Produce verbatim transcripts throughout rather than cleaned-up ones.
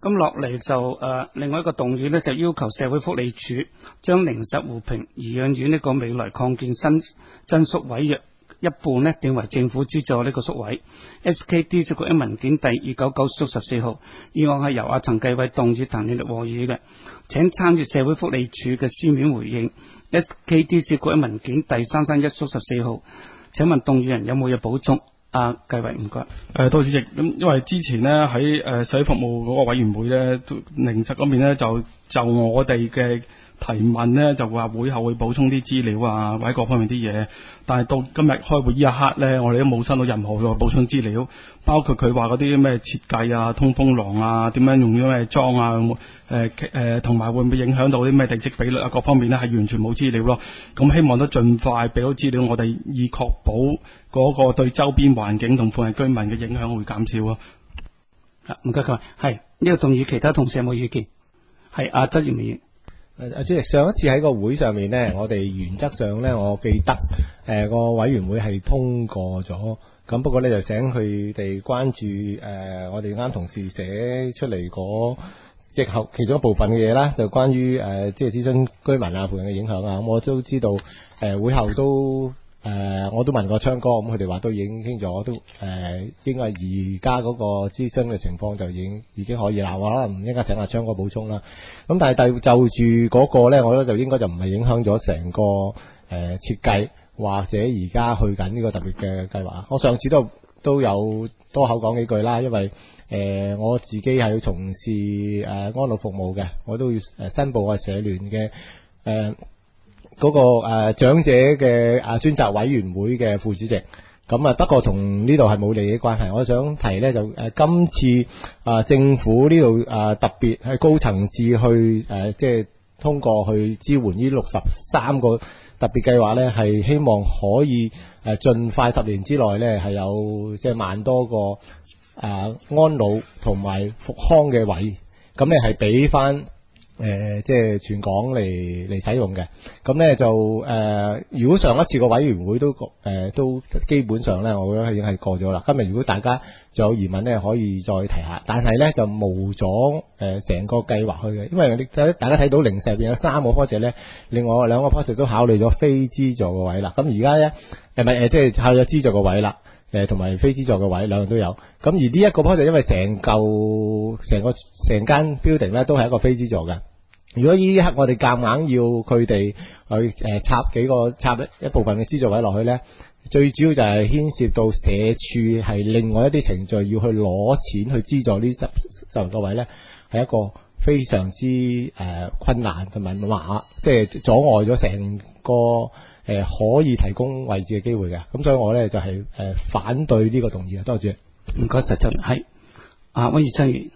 咁落嚟就誒、呃、另外一個動議呢，就要求社會福利署將靈實湖坪頤養院呢個未來擴建新增宿位約一半呢定為政府資助呢個宿位。S K D 接獲文件第二九九宿十四號，議案係由阿陳繼偉動議，譚永力和議嘅。請參閱社會福利署嘅書面回應。S K D 接獲文件第三三一宿十四號，請問動議人有冇嘢補充？阿繼偉唔該。 誒，多謝主席。咁因為之前呢，喺誒社會服務嗰個委員會咧，靈實嗰邊咧就就我哋嘅提問呢，就話會後會補充啲資料啊，或者各方面啲嘢。但係到今日開會呢一刻呢，我哋都冇收到任何嘅補充資料，包括佢話嗰啲咩設計啊、通風廊啊、點樣用咗咩裝啊，誒誒同埋會唔會影響到啲咩地積比率啊，各方面呢係完全冇資料咯。咁希望都盡快俾到資料，我哋以確保嗰個對周邊環境同附近居民嘅影響會減少咯。 唔該，佢係呢個動議，其他同事有冇意見？係阿周議員。 誒，主席，上一次喺個會上面呢，我哋原則上呢，我記得誒個、呃、委員會係通過咗，咁不過呢，就請佢哋關注誒、呃、我哋啱同事寫出嚟嗰即係其中一部分嘅嘢啦，就關於誒即係諮詢居民啊附近嘅影響啊，咁我都知道誒、呃、會後都。誒、呃，我都問過昌哥，咁佢哋話都已經傾咗，都誒、呃，應該而家嗰個諮詢嘅情況就已經已經可以啦。我可能唔應該請阿昌哥補充啦。咁但係就住嗰個咧，我覺得就應該就唔係影響咗成個誒、呃、設計，或者而家去緊呢個特別嘅計劃。我上次都都有多口講幾句啦，因為誒、呃、我自己係要從事誒、呃、安老服務嘅，我都要誒申報我係社聯嘅誒。呃嗰、那個誒、呃、長者嘅啊專責委員會嘅副主席，咁啊不過同呢度係冇利益關係。我想提呢，就誒、呃、今次啊、呃、政府呢度啊特別係高層次去誒即係通過去支援呢六十三個特別計劃呢，係希望可以誒盡快十年之內呢係有即係萬多個誒、呃、安老同埋復康嘅位，咁呢係俾翻。誒、呃，即係全港嚟嚟使用嘅，咁咧就誒、呃，如果上一次個委員會都誒、呃、都基本上咧，我覺得已經係過咗啦。今日如果大家仲有疑問咧，可以再提下，但係咧就冇咗誒成個計劃去嘅，因為你大家睇到零舍入邊有三個 project 咧，另外兩個 project 都考慮咗非資助嘅位啦。咁而家咧誒咪誒即係考慮咗資助嘅位啦。誒，同埋非資助嘅位兩樣都有，咁而呢一個 project 因為成嚿成個成間 building 咧都係一個非資助嘅。如果呢一刻我哋夾硬要佢哋去誒插幾個插一一部分嘅資助位落去咧，最主要就係牽涉到社署係另外一啲程序要去攞錢去資助呢十十零個位咧，係一個非常之誒、呃、困難同埋話即係阻礙咗成個。誒、呃，可以提供位置嘅機會嘅，咁所以我咧就係、是、誒、呃、反對呢個動議啊，多謝。 唔該，實質係啊，温業生員。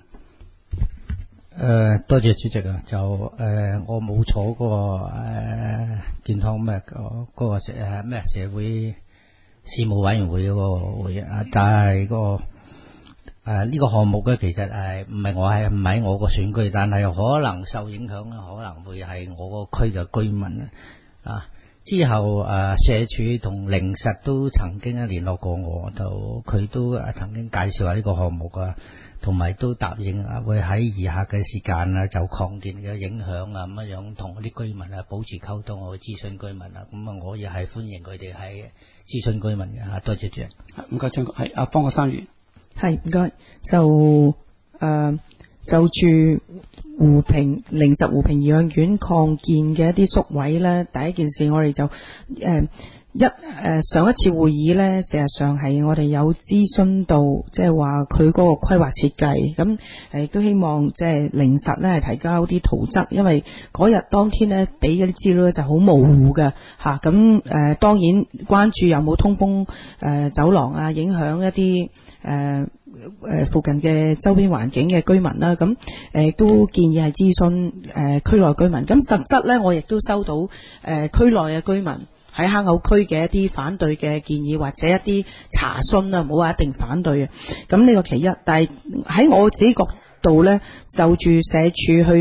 誒，多謝主席啊，就誒、呃、我冇坐嗰、那個誒、呃、健康咩嗰嗰個社誒咩社會事務委員會嗰個會啊，但係、那個誒呢、呃這個項目咧，其實誒唔係我係唔喺我個選區，但係可能受影響咧，可能會係我個區嘅居民啊。之後誒、呃、社署同靈實都曾經聯絡過我，就佢都曾經介紹下呢個項目啊，同埋都答應啊會喺以下嘅時間啊就擴建嘅影響啊咁樣同嗰啲居民啊保持溝通，我會諮詢居民啊，咁啊我亦係歡迎佢哋係諮詢居民嘅嚇，多謝主席。 唔該，張係阿方國生員。 係唔該，就誒、呃、就住湖坪靈實湖坪頤養院擴建嘅一啲宿位咧，第一件事我哋就誒、呃、一誒、呃、上一次會議咧，事實上係我哋有諮詢到，即係話佢嗰個規劃設計，咁誒都希望即係靈實咧係提交啲圖則，因為嗰日當天咧俾嗰啲資料就好模糊嘅吓，咁、啊、誒當然關注有冇通風誒、呃、走廊啊，影響一啲誒。呃誒，附近嘅周邊環境嘅居民啦，咁誒都建議係諮詢誒區內居民。咁實質咧，我亦都收到誒區內嘅居民喺坑口區嘅一啲反對嘅建議或者一啲查詢啦，唔好話一定反對嘅。咁呢個其一，但係喺我自己角度咧，就住社署去發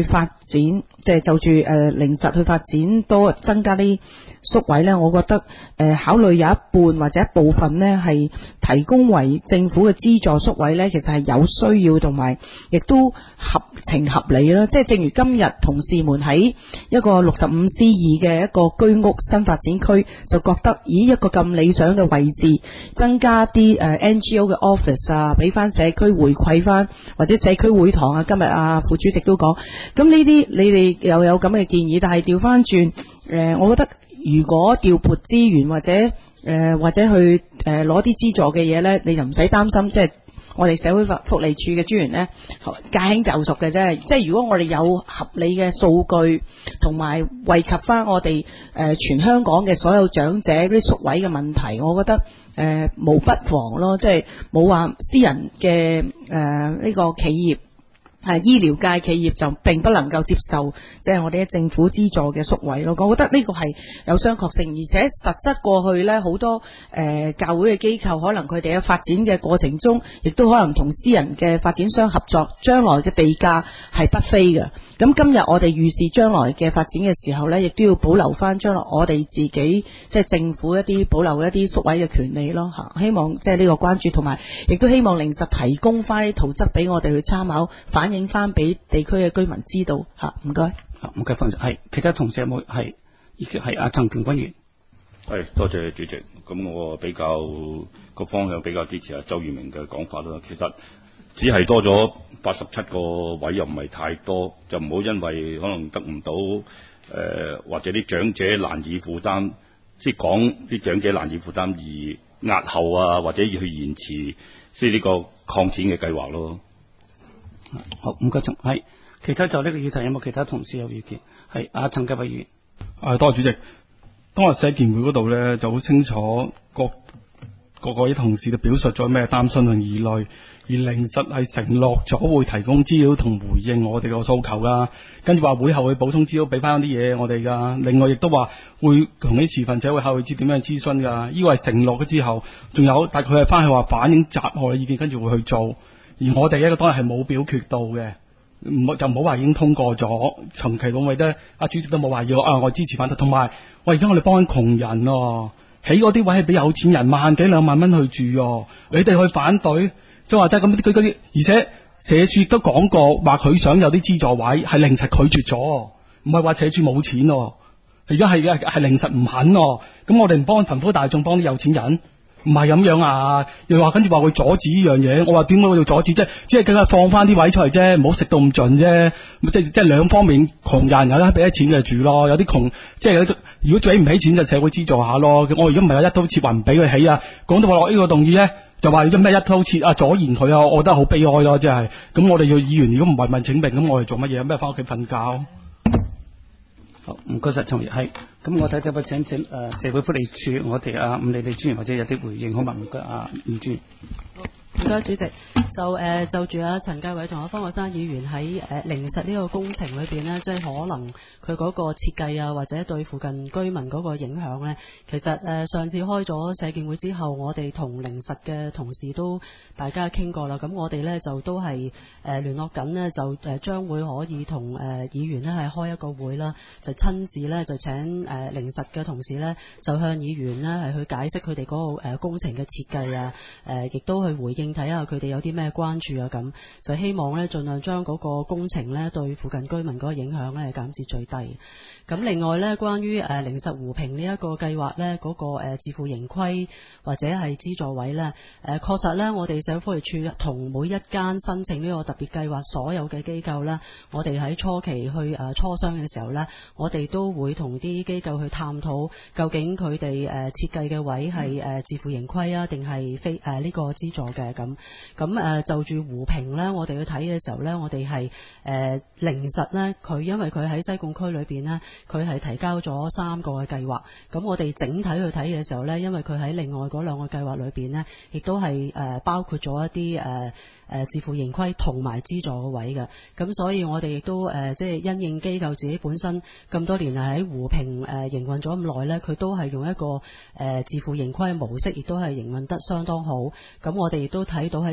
展，即係就住誒靈實去發展多增加啲宿位呢，我覺得誒、呃、考慮有一半或者一部分呢係提供為政府嘅資助宿位呢，其實係有需要同埋亦都合情合理啦。即係正如今日同事們喺一個六十五 C 二嘅一個居屋新發展區，就覺得咦一個咁理想嘅位置，增加啲誒 N G O 嘅 office 啊，俾翻社區回饋翻，或者社區會堂啊，今日啊副主席都講，咁呢啲你哋又有咁嘅建議，但係調翻轉誒，我覺得如果調撥資源或者誒、呃、或者去誒攞啲資助嘅嘢呢，你就唔使擔心，即係我哋社會福利處嘅專員呢，駕輕就熟嘅啫。即係如果我哋有合理嘅數據，同埋惠及翻我哋誒、呃、全香港嘅所有長者嗰啲宿位嘅問題，我覺得誒、呃、無不妨咯，即係冇話私人嘅誒呢個企業。係醫療界企業就並不能夠接受，即係我哋嘅政府資助嘅宿位咯。我覺得呢個係有商榷性，而且實質過去呢，好多誒、呃、教會嘅機構，可能佢哋喺發展嘅過程中，亦都可能同私人嘅發展商合作，將來嘅地價係不菲嘅。咁今日我哋預示將來嘅發展嘅時候呢，亦都要保留翻將來我哋自己即係政府一啲保留一啲宿位嘅權利咯嚇。希望即係呢個關注，同埋亦都希望靈實提供翻啲圖則俾我哋去參考，反映翻俾地區嘅居民知道嚇。唔該， 唔該，方係其他同事有冇係？係阿陳平君員。 係多謝主席。咁我比較個方向比較支持阿周裕明嘅講法啦。其實只係多咗八十七個位，又唔係太多，就唔好因為可能得唔到誒、呃、或者啲長者難以負擔，即係講啲長者難以負擔而押後啊，或者要去延遲，即係呢個擴展嘅計劃咯。 好，唔該，陳係其他就呢個議題有冇其他同事有意見？係阿陳繼偉議員。 誒，多謝主席。當日社建會嗰度咧就好清楚各各個啲同事就表述咗咩擔心同疑慮，而靈實係承諾咗會提供資料同回應我哋個訴求噶，跟住話會後會補充資料俾翻啲嘢我哋噶，另外亦都話會同啲持份者會後去知點樣諮詢噶，呢個係承諾咗之後，仲有但佢係翻去話反映集合嘅意見，跟住會去做，而我哋一個當日係冇表決到嘅。唔就唔好話已經通過咗，長期兩位都阿主席都冇話要啊，我支持反對。同埋喂，而家我哋幫緊窮人哦，起嗰啲位係俾有錢人萬幾兩萬蚊去住哦，你哋去反對，即係話即係咁啲佢嗰啲，而且社署都講過話佢想有啲資助位，係靈實拒絕咗，唔係話社署冇錢哦，而家係係係靈實唔肯哦，咁我哋唔幫貧苦大眾，幫啲有錢人。唔係咁樣啊！又話跟住話會阻止呢樣嘢，我話點解會要阻止啫？即係梗係放翻啲位出嚟啫，唔好食到咁盡啫。即係即係兩方面，窮人有得俾啲錢就住咯，有啲窮即係有如果俾唔起錢就社會資助下咯。我如果唔係有一刀切話唔俾佢起啊，講到話落呢個動議咧，就話要咩一刀切啊阻延佢啊，我覺得好悲哀咯，即係咁我哋要議員如果唔係問請命，咁我哋做乜嘢？咩翻屋企瞓覺？ 好，唔該晒，陳業係。咁我睇睇，我請請誒、呃、社會福利處我哋啊伍理理專員或者有啲回應，好嘛？唔該啊，伍專員。 唔該，主席。就誒、呃、就住啊陳繼偉同阿方國珊議員喺誒靈實呢個工程裏邊呢，即係可能佢嗰個設計啊，或者對附近居民嗰個影響呢，其實誒、呃、上次開咗社建會之後，我哋同靈實嘅同事都大家傾過啦。咁我哋呢，就都係誒聯絡緊呢，就誒將會可以同誒、呃、議員呢係開一個會啦，就親自呢，就請誒靈實嘅同事呢，就向議員呢係去解釋佢哋嗰個誒工程嘅設計啊，誒、呃、亦都去回應睇下佢哋有啲咩關注啊，咁就希望呢，盡量將嗰個工程呢對附近居民嗰個影響呢減至最低。咁另外呢，關於誒靈實湖平呢一個計劃呢，嗰、那個誒、呃、自負盈虧或者係資助位呢，誒、呃、確實呢，我哋社會福利處同每一間申請呢個特別計劃所有嘅機構呢，我哋喺初期去誒、呃、初商嘅時候呢，我哋都會同啲機構去探討究竟佢哋誒設計嘅位係誒、呃、自負盈虧啊，定係非誒呢、呃這個資助嘅咁。咁誒、呃、就住湖平呢，我哋去睇嘅時候呢，我哋係誒靈實呢，佢因為佢喺西貢區裏邊呢。佢係提交咗三個嘅計劃，咁我哋整體去睇嘅時候呢，因為佢喺另外嗰兩個計劃裏邊呢，亦都係誒包括咗一啲誒誒自負盈虧同埋資助嘅位嘅，咁所以我哋亦都誒即係因應機構自己本身咁多年嚟喺湖平誒營運咗咁耐呢，佢都係用一個誒自負盈虧嘅模式，亦都係營運得相當好。咁我哋亦都睇到喺社會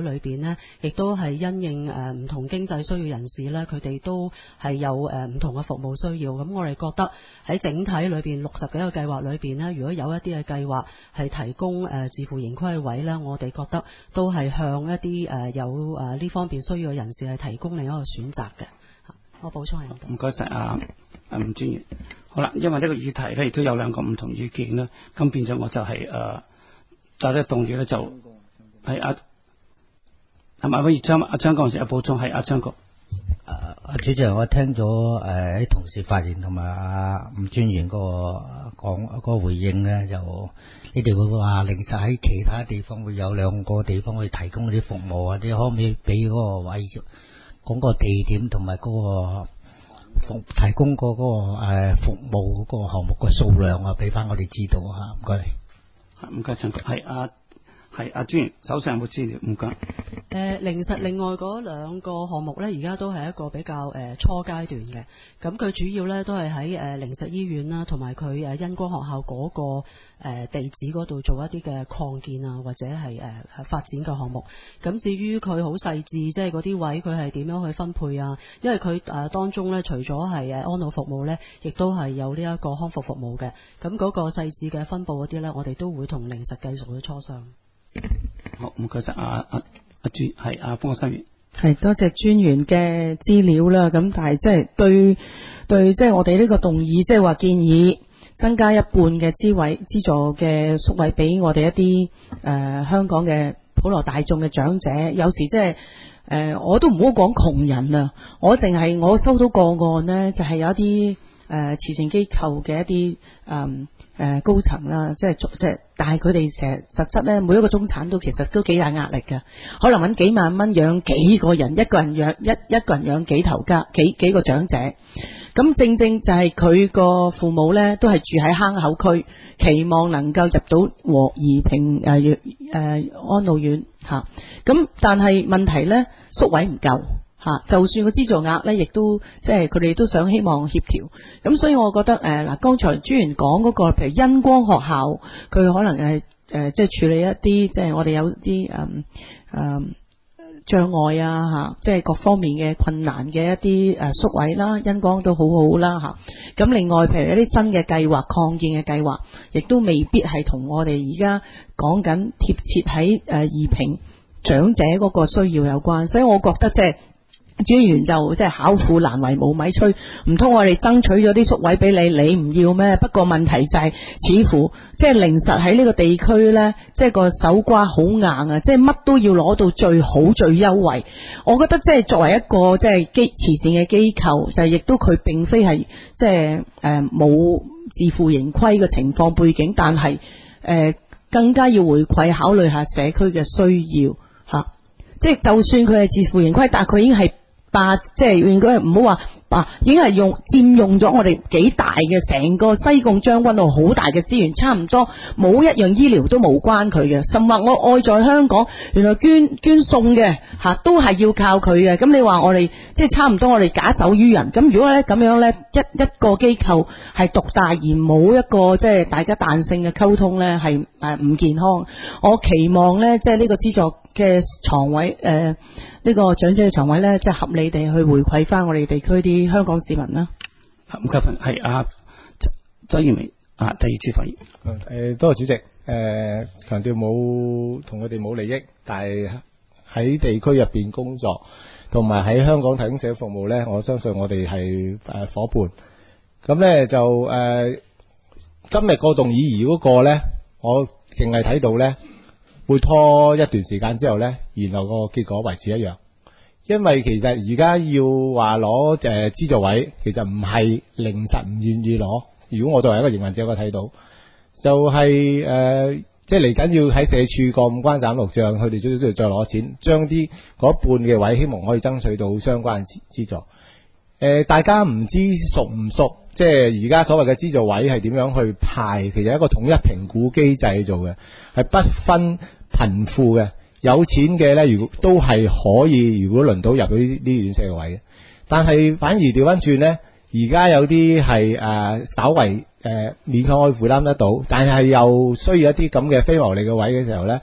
裏邊呢，亦都係因應誒唔同經濟需要人士呢，佢哋都係有誒唔同嘅服務需要。咁我哋覺得喺整體裏邊六十幾個計劃裏邊呢，如果有一啲嘅計劃係提供誒自負盈虧嘅位呢，我哋覺得都係向一啲誒有誒呢方面需要嘅人士係提供另一個選擇嘅。我補充係唔該晒啊，啊吳專員。好啦，因為呢個議題咧亦都有兩個唔同意見啦，咁變咗我就係、是、誒，就呢動議咧就係阿係咪可以張阿張國成有補充？係阿張國。 誒，主席，我聽咗誒啲同事發言同埋阿吳專員嗰個講嗰個回應咧，就你哋會話零實喺其他地方會有兩個地方去提供啲服務啊？你可唔可以俾嗰個位講個地點同埋嗰個服提供個嗰個誒服務嗰個項目嘅數量啊？俾翻我哋知道啊！唔該你。 唔該，張國係阿係阿專員手上有冇資料？唔該。 誒零實另外嗰兩個項目呢，而家都係一個比較誒、呃、初階段嘅。咁佢主要呢都係喺誒靈實醫院啦，同埋佢誒恩光學校嗰、嗰個、呃、地址嗰度做一啲嘅擴建啊，或者係誒、呃、發展嘅項目。咁至於佢好細緻，即係嗰啲位佢係點樣去分配啊？因為佢誒、呃、當中呢，除咗係誒安老服務呢，亦都係有呢一個康復服務嘅。咁嗰個細緻嘅分佈嗰啲呢，我哋都會同靈實繼續去磋商。 好，唔該晒阿阿阿專係阿方生員。 係多謝專員嘅資料啦，咁但係即係對對即係我哋呢個動議，即係話建議增加一半嘅資位資助嘅宿位俾我哋一啲誒、呃、香港嘅普羅大眾嘅長者，有時即係誒我都唔好講窮人啊，我淨係我收到個案呢，就係、是、有一啲誒、呃、慈善機構嘅一啲誒誒高層啦，即係即係，但係佢哋成日實質咧，每一個中產都其實都幾大壓力嘅，可能揾幾萬蚊養幾個人，一個人養一一個人養幾頭家，幾幾個長者。咁正正就係佢個父母咧，都係住喺坑口區，期望能夠入到和宜平誒誒安老院嚇。咁但係問題咧，宿位唔夠。吓，就算個資助額咧，亦都即係佢哋都想希望協調，咁所以我覺得誒嗱、呃，剛才專員講嗰個，譬如恩光學校，佢可能係誒、呃、即係處理一啲即係我哋有啲誒誒障礙啊吓，即係各方面嘅困難嘅一啲誒宿位啦，恩光都好好啦吓。咁另外譬如一啲新嘅計劃、擴建嘅計劃，亦都未必係同我哋而家講緊貼切喺誒宜平長者嗰個需要有關，所以我覺得即係。專員就即係巧婦難為無米炊，唔通我哋爭取咗啲宿位俾你，你唔要咩？不過問題就係、是，似乎即係靈實喺呢個地區呢，即係個手瓜好硬啊！即係乜都要攞到最好最優惠。我覺得即係作為一個即係基慈善嘅機構，就亦都佢並非係即係誒冇自負盈虧嘅情況背景，但係誒、呃、更加要回饋考慮下社區嘅需要吓、啊。即係就算佢係自負盈虧，但係佢已經係。八即係應該唔好話啊，已經係用佔用咗我哋幾大嘅成個西貢將軍澳好大嘅資源，差唔多冇一樣醫療都冇關佢嘅。甚至我愛在香港，原來捐捐送嘅吓、啊、都係要靠佢嘅。咁你話我哋即係差唔多我哋假手於人。咁如果咧咁樣咧一一個機構係獨大而冇一個即係大家彈性嘅溝通咧，係誒唔健康。我期望咧即係呢個資助嘅床位誒。呃呢個長者嘅床位咧，即係合理地去回饋翻我哋地區啲香港市民啦。 唔該，係阿周燕明啊，第二次發言。 誒，多謝主席。誒、呃，強調冇同佢哋冇利益，但係喺地區入邊工作，同埋喺香港提供社會服務咧，我相信我哋係誒夥伴。咁咧就誒、呃，今日個動議議嗰個咧，我淨係睇到咧。會拖一段時間之後呢，然後個結果維持一樣。因為其實而家要話攞誒資助位，其實唔係靈實唔願意攞。如果我作為一個營運者，我睇到就係、是、誒、呃，即係嚟緊要喺社署過五關斬六將，佢哋都都要再攞錢，將啲嗰半嘅位，希望可以爭取到相關嘅資助。誒、呃，大家唔知熟唔熟？即係而家所謂嘅資助位係點樣去派？其實一個統一評估機制做嘅，係不分貧富嘅，有錢嘅呢，如果都係可以，如果輪到入到呢啲院舍嘅位嘅。但係反而調翻轉呢，而家有啲係誒稍為誒、呃、勉強可以負擔得到，但係又需要一啲咁嘅非牟利嘅位嘅時候呢，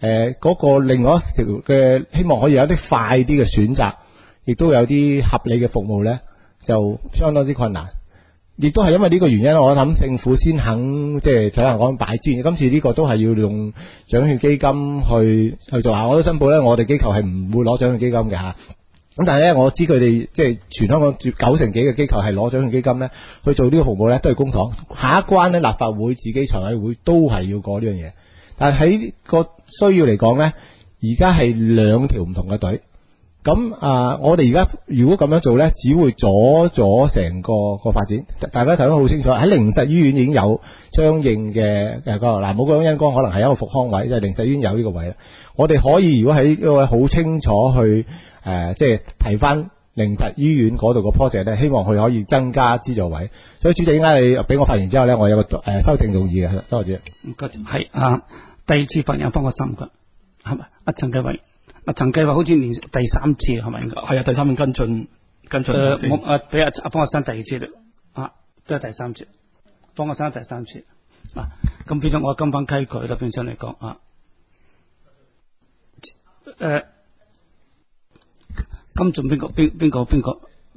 誒嗰個另外一條嘅希望可以有啲快啲嘅選擇，亦都有啲合理嘅服務咧，就相當之困難。亦都係因為呢個原因，我諗政府先肯即係睇下講擺資源。今次呢個都係要用獎券基金去去做下。我都申報咧，我哋機構係唔會攞獎券基金嘅嚇。咁但係咧，我知佢哋即係全香港九成幾嘅機構係攞獎券基金咧去做呢個服務咧，都係公帑。下一關咧，立法會自己財委會都係要過呢樣嘢。但係喺個需要嚟講咧，而家係兩條唔同嘅隊。咁啊，我哋而家如果咁樣做咧，只會阻咗成個個發展。大家睇得好清楚，喺靈實醫院已經有相應嘅誒個嗱，冇講恩光，可能係一個復康位，即係靈實醫院有呢個位啦。我哋可以如果喺呢個位好清楚去誒，即係提翻靈實醫院嗰度個 project 咧，希望佢可以增加資助位。所以主席，應該你俾我發言之後咧，我有個誒修正動議嘅，多謝。 唔該，係啊，第二次發言幫我三個，係咪？阿陳繼偉。阿陳計劃好似連第三次係咪？ 係啊，第三次跟進跟進。 誒，我誒俾阿阿方學生第二次啦，啊，都係第三次。方學生第三次，啊，咁變咗我跟翻規矩啦，變相嚟講啊，誒，跟進邊個邊邊個邊個？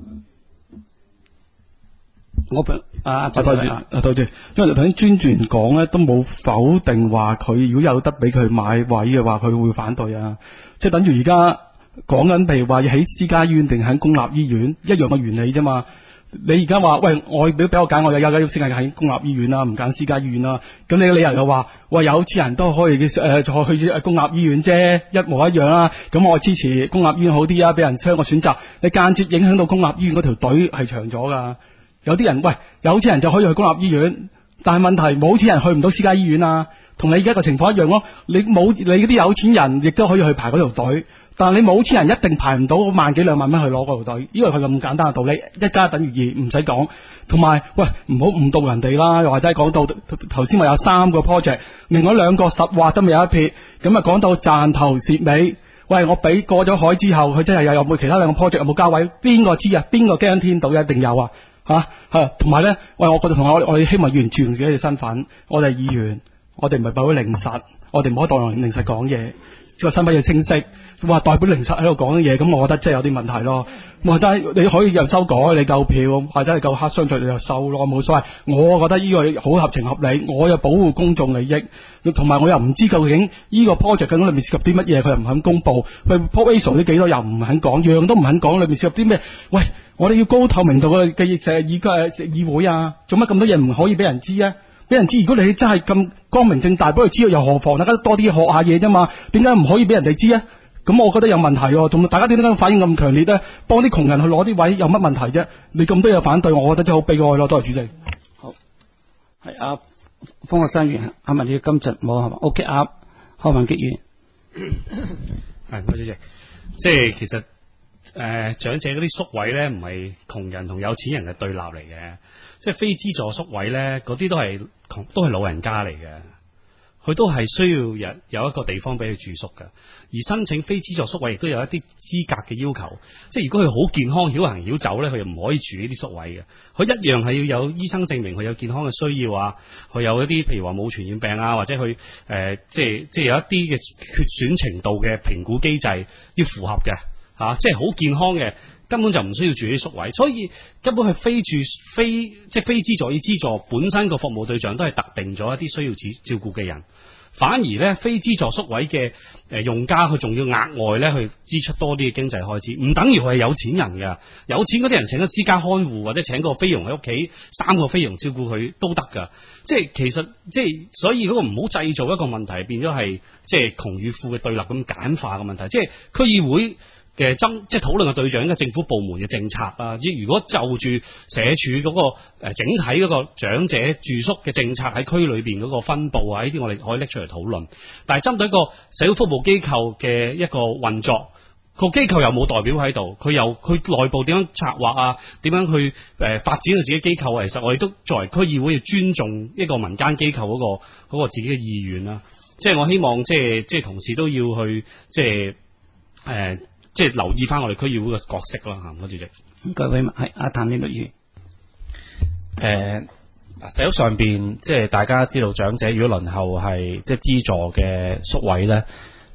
我俾啊， 對住啊，對住，因為頭先專員講咧，都冇否定話佢如果有得俾佢買位嘅話，佢會反對啊。即係等於而家講緊，譬如話要喺私家醫院定喺公立醫院一樣嘅原理啫嘛。你而家話喂，我俾俾我揀，我有有有先係喺公立醫院啦，唔揀私家醫院啦。咁你嘅理由又話，喂，有錢人都可以誒、呃、去公立醫院啫，一模一樣啦。咁我支持公立醫院好啲啊，俾人將個選擇。你間接影響到公立醫院嗰條隊係長咗噶。有啲人喂，有錢人就可以去公立醫院，但係問題冇錢人去唔到私家醫院啊。同你而家個情況一樣咯，你冇你嗰啲有錢人亦都可以去排嗰條隊，但係你冇錢人一定排唔到萬幾兩萬蚊去攞嗰條隊，呢個係咁簡單嘅道理，一加等於二，唔使講。同埋喂，唔好誤導人哋啦，又或者講到頭先話有三個 project， 另外兩個實話都未有一撇，咁啊講到賺頭蝕尾。喂，我俾過咗海之後，佢真係又有冇其他兩個 project 有冇交位？邊個知啊？邊個驚天到一定有啊？吓係，同埋咧，喂，我覺得同我我哋希望完全自己嘅身份，我哋係議員。我哋唔係代表靈實，我哋唔可以代表靈實講嘢，個身份要清晰。話代表靈實喺度講嘢，咁我覺得真係有啲問題咯。或者你可以又修改，你夠票或者係夠黑相對，你就收咯，冇所謂。我覺得呢個好合情合理，我又保護公眾利益，同埋我又唔知究竟呢個 project 究竟裏面涉及啲乜嘢，佢又唔肯公佈。佢 proposal 啲幾多又唔肯講，樣樣都唔肯講，裏面涉及啲咩？喂，我哋要高透明度嘅嘅誒議嘅議會啊，做乜咁多嘢唔可以俾人知啊？俾人知，如果你真係咁光明正大，俾佢知道，又何妨大家多啲學下嘢啫嘛？點解唔可以俾人哋知啊？咁我覺得有問題喎，同埋大家點解反應咁強烈咧？幫啲窮人去攞啲位有乜問題啫？你咁多嘢反對，我覺得真係好悲哀咯。多謝主席。 好，係阿方學生員，係咪你今集冇係嘛 ？O K 阿何文傑員， 係唔該主席。即係其實誒、呃、長者嗰啲宿位咧，唔係窮人同有錢人嘅對立嚟嘅。即係非資助宿位咧，嗰啲都係窮，都係老人家嚟嘅。佢都係需要有有一個地方俾佢住宿嘅。而申請非資助宿位亦都有一啲資格嘅要求。即係如果佢好健康、曉行曉走咧，佢又唔可以住呢啲宿位嘅。佢一樣係要有醫生證明佢有健康嘅需要啊。佢有一啲譬如話冇傳染病啊，或者佢誒、呃、即係即係有一啲嘅缺損程度嘅評估機制要符合嘅嚇、啊。即係好健康嘅。根本就唔需要住啲宿位，所以根本係非住非即係非資助與資助本身個服務對象都係特定咗一啲需要照照顧嘅人，反而咧非資助宿位嘅誒用家佢仲要額外咧去支出多啲嘅經濟開支，唔等於佢係有錢人㗎。有錢嗰啲人請個私家看護或者請個菲傭喺屋企三個菲傭照顧佢都得㗎。即係其實即係所以嗰個唔好製造一個問題變咗係即係窮與富嘅對立咁簡化嘅問題，即係區議會嘅爭即係討論嘅對象應該政府部門嘅政策啊！即如果就住社署嗰個誒整體嗰個長者住宿嘅政策喺區裏邊嗰個分佈啊，呢啲我哋可以拎出嚟討論。但係針對一個社會服務機構嘅一個運作，個機構又冇代表喺度，佢又佢內部點樣策劃啊？點樣去誒、呃、發展佢自己機構啊？其實我哋都作為區議會要尊重一個民間機構嗰、嗰個、嗰個自己嘅意願啦。即係我希望即係即係同事都要去即係誒。呃即係留意翻我哋區議會嘅角色啦，嚇！唔該，主席。 各位係阿譚呢律師。 誒，嗱，社會上邊即係大家知道長者如果輪候係即係資助嘅宿位咧，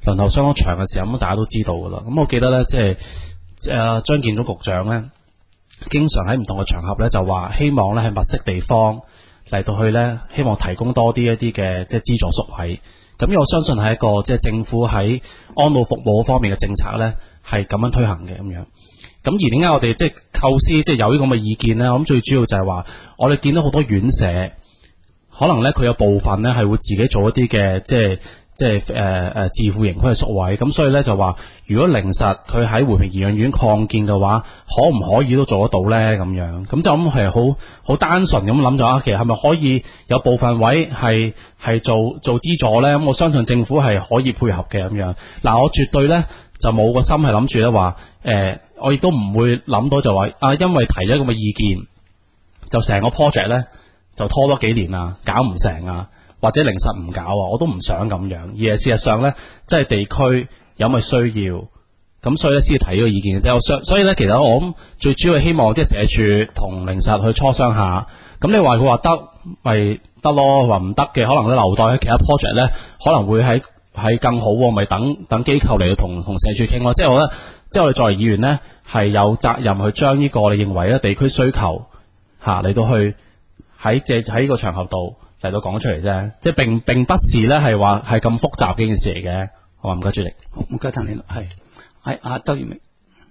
輪候相當長嘅時候，咁大家都知道噶啦。咁我記得咧，即係誒張建宗局長咧，經常喺唔同嘅場合咧就話希望咧喺物色地方嚟到去咧，希望提供多啲一啲嘅即係資助宿位。咁我相信係一個即係政府喺安老服務方面嘅政策咧，係咁樣推行嘅咁樣。咁而點解我哋即係構思即係有呢咁嘅意見咧？我諗最主要就係話，我哋見到好多院舍，可能咧佢有部分咧係會自己做一啲嘅即係即係誒誒自負盈虧嘅宿位。咁所以咧就話，如果靈實佢喺回平頤養院擴建嘅話，可唔可以都做得到咧？咁樣咁就咁係好好單純咁諗咗啊，其實係咪可以有部分位係係做做資助咧？咁我相信政府係可以配合嘅咁樣。嗱，我絕對咧就冇個心係諗住咧話誒。我亦都唔會諗到就話啊，因為提咗咁嘅意見，就成個 project 咧就拖多幾年啊，搞唔成啊，或者靈實唔搞啊，我都唔想咁樣。而係事實上咧，即係地區有咪需要，咁所以咧先提呢個意見嘅啫。我相所以咧，其實我諗最主要希望即係社署同靈實去磋商下。咁你話佢話得咪得咯，話唔得嘅可能咧留待喺其他 project 咧，可能會喺喺更好，咪等等機構嚟同同社署傾咯。即係我覺得。即係我哋作為議員呢，係有責任去將呢個我哋認為咧地區需求嚇嚟到去喺借喺呢個場合度嚟到講出嚟啫。即係並並不是咧係話係咁複雜嘅一件事嚟嘅。好啊，唔該主席。 唔該譚你係係阿周賢明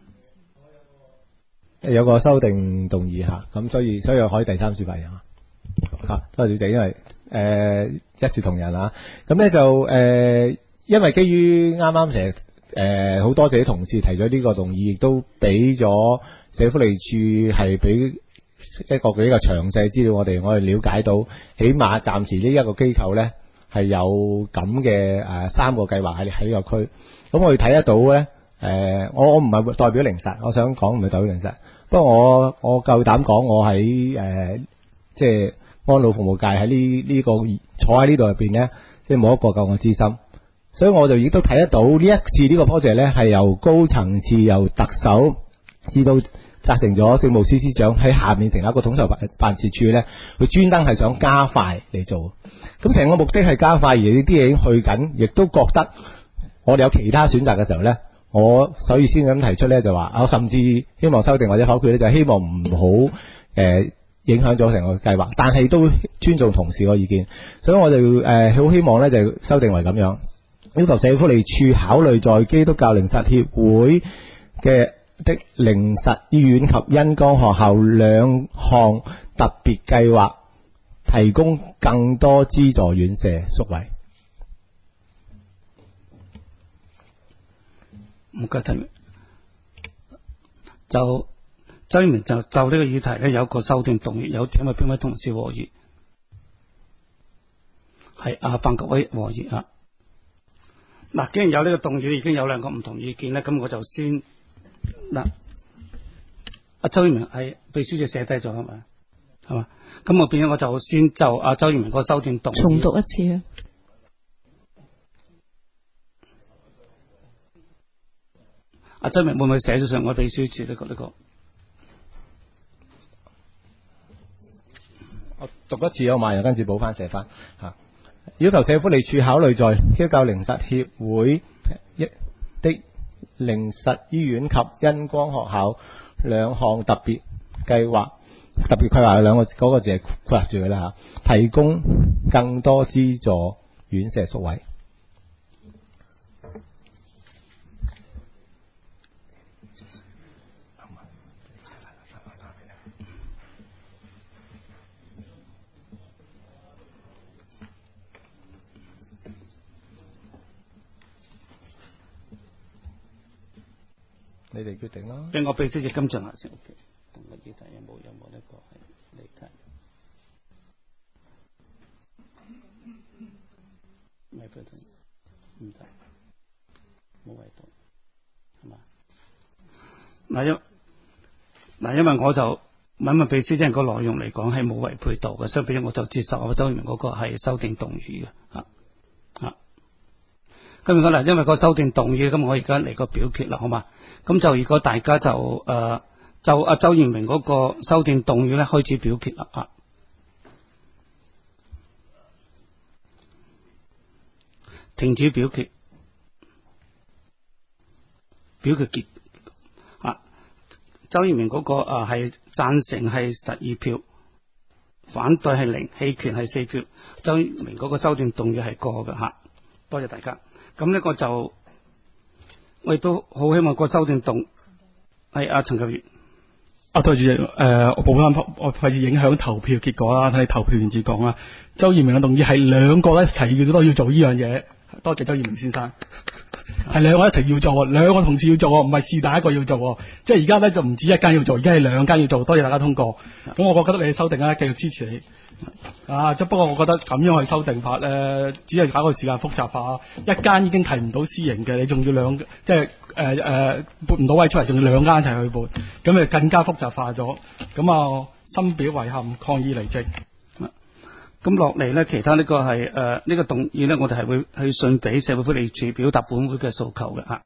有個修訂動議嚇，咁所以所以可以第三次發言啊。嚇，多謝主席，因為誒、呃、一視同仁啊。咁咧就誒、呃，因為基於啱啱成日。誒，好、呃、多謝啲同事提咗呢個動議，亦都俾咗社會福利署係俾一個比較詳細資料我哋，我哋了解到，起碼暫時呢一個機構呢係有咁嘅誒三個計劃喺喺呢個區。咁我哋睇得到呢，誒、呃，我我唔係代表靈實，我想講唔係代表靈實，不過我我夠膽講，我喺誒即係安老服務界喺呢呢個坐喺呢度入邊呢，即係冇一個夠我資深。所以我就亦都睇得到呢一次呢個 project 咧，係由高層次由特首至到責成咗政務司司長喺下面成立一個統籌辦辦事處咧，佢專登係想加快嚟做。咁成個目的係加快，而呢啲嘢已經去緊，亦都覺得我哋有其他選擇嘅時候咧，我所以先咁提出咧就話，我甚至希望修訂或者否決咧，就希望唔好誒影響咗成個計劃，但係都尊重同事個意見。所以我哋誒好希望咧就修訂為咁樣。要求社會福利署考慮在基督教靈實協會嘅的靈實醫院及恩光學校兩項特別計劃，提供更多資助院舍宿位。 唔該，提名就周賢明就就呢個議題咧有個修訂動議，有請問邊位同事和議？係阿范國威和議啊。嗱，既然有呢個動議，已經有兩個唔同意見咧，咁我就先嗱，阿周賢明係秘書就寫低咗係咪？係嘛？咁我變咗我就先就阿周賢明個修訂動議重讀一次啊！ 阿周賢明會唔會寫咗上我秘書處呢個呢個？ 我讀一次我埋，又跟住補翻寫翻嚇。要求社福利署考慮在基督教靈實協會的靈實醫院及恩光學校兩項特別計劃，特別規劃有兩個嗰、那個字係括住嘅啦嚇，提供更多資助院舍宿位。你哋決定啦。 俾我秘書處跟進下先。同個議題有冇有冇呢個係理解？唔係唔得，冇違到，係嘛？嗱因嗱因為我就問問秘書，即係個內容嚟講係冇違背到嘅，所以俾我就接受我周賢明嗰個係修訂動議嘅啊啊。咁如果嗱，因為個修訂動議，咁我而家嚟個表決啦，好嘛？咁就如果大家就誒、呃、就阿周賢明嗰個修訂動議咧，開始表決啦啊！停止表決， 表決結啊。周耀明嗰個啊係贊成係十二票，反對係零，棄權係四票。周耀明嗰個修訂動議係過嘅吓，多謝大家。咁呢個就我亦都好希望個修訂動係阿陳繼業。 啊，對主席，誒、呃，我補翻，我費事影響投票結果啦，睇投票連接講啦。周耀明嘅動議係兩個一齊都要做呢樣嘢，多謝周耀明先生。係兩個一齊要做，兩個同事要做，唔係是但一個要做，即係而家咧就唔止一間要做，而家係兩間要做。多謝大家通過。咁我覺得你嘅修訂咧，繼續支持你。啊，即不過我覺得咁樣去修訂法咧，只係搞個時間複雜化。一間已經提唔到私營嘅，你仲要兩即係誒誒撥唔到位出嚟，仲要兩間一齊去撥，咁誒更加複雜化咗。咁啊，深表遺憾，抗議離職。 咁落嚟呢，其他呢個係誒呢個動議呢，我哋係會去信俾社會福利署表達本會嘅訴求嘅嚇。